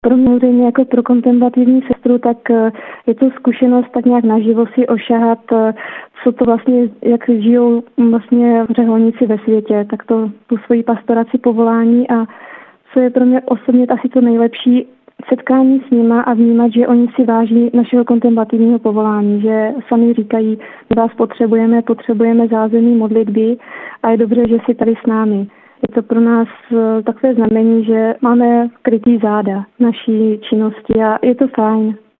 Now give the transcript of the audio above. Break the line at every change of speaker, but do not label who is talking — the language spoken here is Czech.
Pro mě samozřejmě jako pro kontemplativní sestru, tak je to zkušenost tak nějak naživo si ošahat, co to vlastně, jak žijou vlastně řeholníci ve světě, tak to tu svoji pastoraci povolání a co je pro mě osobně asi to nejlepší, setkání s nima a vnímat, že oni si váží našeho kontemplativního povolání, že sami říkají, my vás potřebujeme zázemí modlitby a je dobře, že jsi tady s námi. Je to pro nás takové znamení, že máme krytý záda naší činnosti a je to fajn.